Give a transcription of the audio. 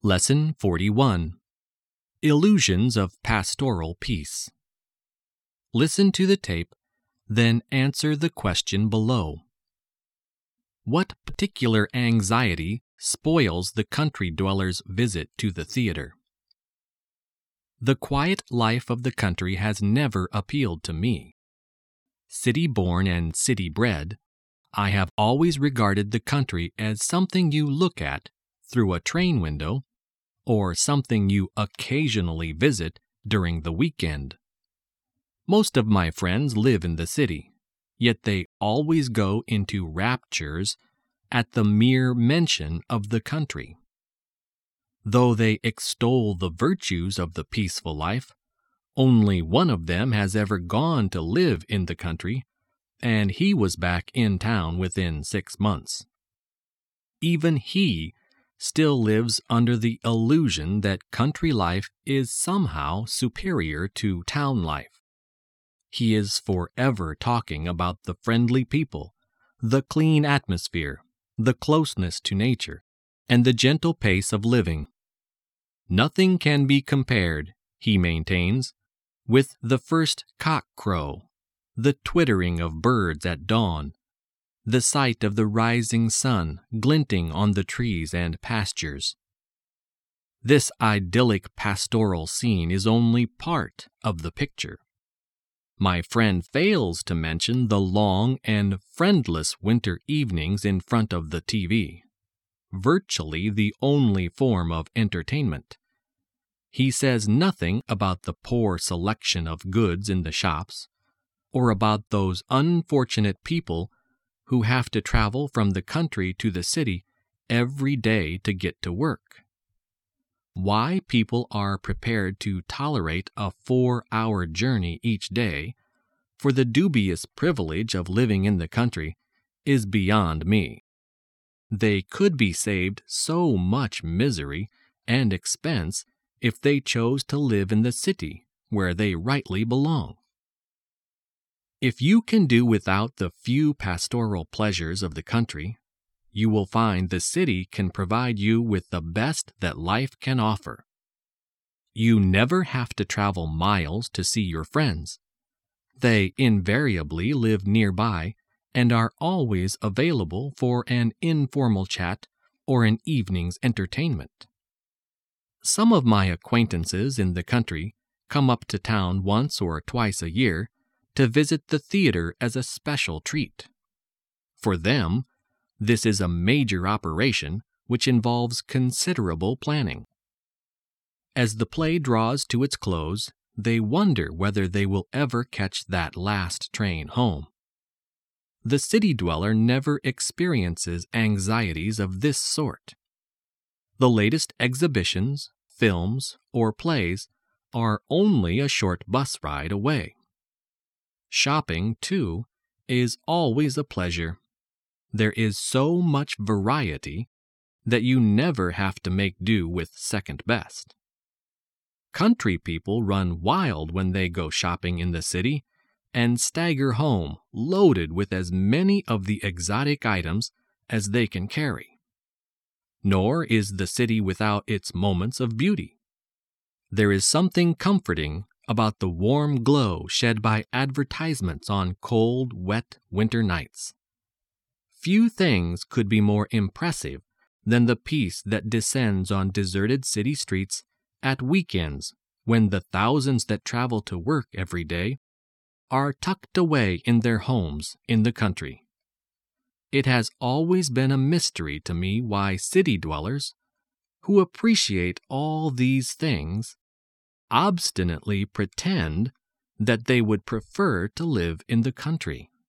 Lesson 41. Illusions of Pastoral Peace. Listen to the tape, then answer the question below. What particular anxiety spoils the country dweller's visit to the theater? The quiet life of the country has never appealed to me. City-born and city-bred, I have always regarded the country as something you look at through a train window or something you occasionally visit during the weekend. Most of my friends live in the city, yet they always go into raptures at the mere mention of the country. Though they extol the virtues of the peaceful life, only one of them has ever gone to live in the country, and he was back in town within 6 months. Even he still lives under the illusion that country life is somehow superior to town life. He is forever talking about the friendly people, the clean atmosphere, the closeness to nature, and the gentle pace of living. Nothing can be compared, he maintains, with the first cock crow, the twittering of birds at dawn, the sight of the rising sun glinting on the trees and pastures. This idyllic pastoral scene is only part of the picture. My friend fails to mention the long and friendless winter evenings in front of the TV, virtually the only form of entertainment. He says nothing about the poor selection of goods in the shops, or about those unfortunate people who have to travel from the country to the city every day to get to work. Why people are prepared to tolerate a 4-hour journey each day for the dubious privilege of living in the country is beyond me. They could be saved so much misery and expense if they chose to live in the city where they rightly belong. If you can do without the few pastoral pleasures of the country, you will find the city can provide you with the best that life can offer. You never have to travel miles to see your friends. They invariably live nearby and are always available for an informal chat or an evening's entertainment. Some of my acquaintances in the country come up to town once or twice a year to visit the theater as a special treat. For them, this is a major operation which involves considerable planning. As the play draws to its close, they wonder whether they will ever catch that last train home. The city dweller never experiences anxieties of this sort. The latest exhibitions, films, or plays are only a short bus ride away. Shopping, too, is always a pleasure. There is so much variety that you never have to make do with second best. Country people run wild when they go shopping in the city and stagger home loaded with as many of the exotic items as they can carry. Nor is the city without its moments of beauty. There is something comforting about the warm glow shed by advertisements on cold, wet winter nights. Few things could be more impressive than the peace that descends on deserted city streets at weekends when the thousands that travel to work every day are tucked away in their homes in the country. It has always been a mystery to me why city dwellers, who appreciate all these things, obstinately pretend that they would prefer to live in the country.